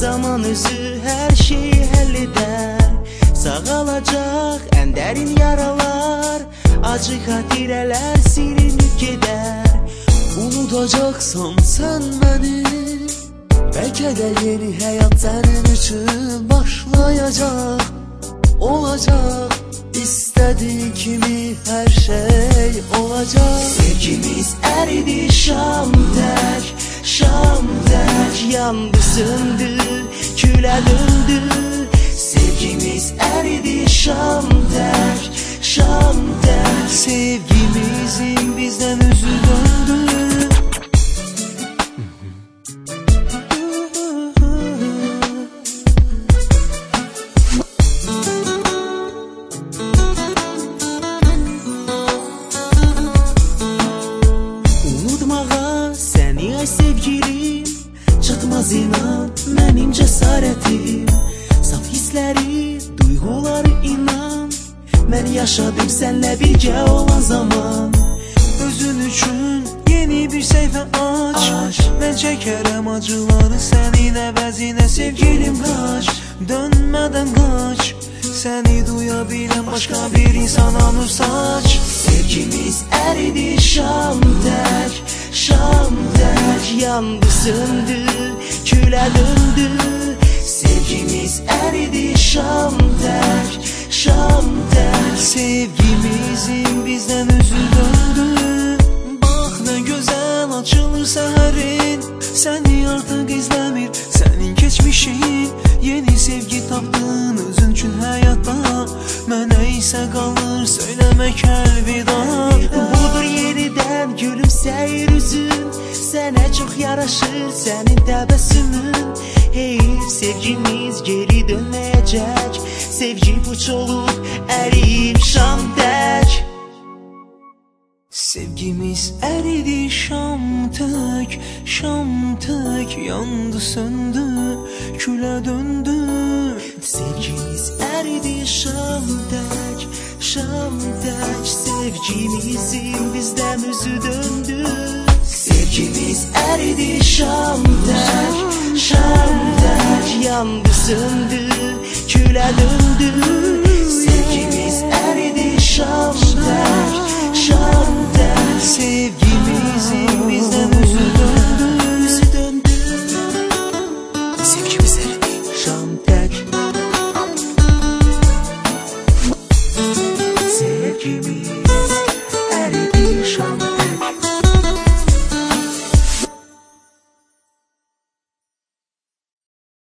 zaman özü her şeyi halleder. Sağalacaq ən dərin yaralar, acı xatirələr silinib gedər. Unutacaksan sen beni, belki de yeni hayat senin için başlayacak. Olacak istediğin kimi her şey olacak. Sevgimiz eridi şam tək, şam tək. Yandı söndü, külə döndü. Sevgimiz eridi şam tək, şam tək. Sevgimizin bizden özü döndü. Unutmağa səni ay sevgilim, çatmaz inan mənim cəsarətim. Saf hissləri, duyğuları inan, mən yaşadım sənlə birgə olan zaman. Özün üçün yeni bir səhifə aç. Mən çəkərəm acıları sənin əvəzinə. Sevgilim qaç, dönmədən qaç. Səni duya bilən başqa bir insana nur saç. Sevgimiz eridi şam tək, şam tək. Yandı söndü, külə döndü. Sevgimiz eridi şam tək, şam tək. Sevgimizin bizden özü döndü. Bak ne güzel açılır səhərin, səni artıq izləmir sənin keçmişin. Yeni sevgi tapdın özün üçün həyatda, mənə isə qalır söyləmək əlvida. Budur yenidən gülümsəyir üzün, sənə çox yaraşır sənin təbəssümün. Heyif sevgimiz geri dönməyəcək, sevgi puç olub əriyib şam tək. Sevgimiz eridi şam tək, şam tək. Yandı söndü, külə döndü. Sevgimiz eridi şam tək, şam tək. Sevgimizin bizdən özü döndü. Sevgimiz eridi şam tək, şam tək. Yandı söndü, külə döndü. Sevgimiz eridi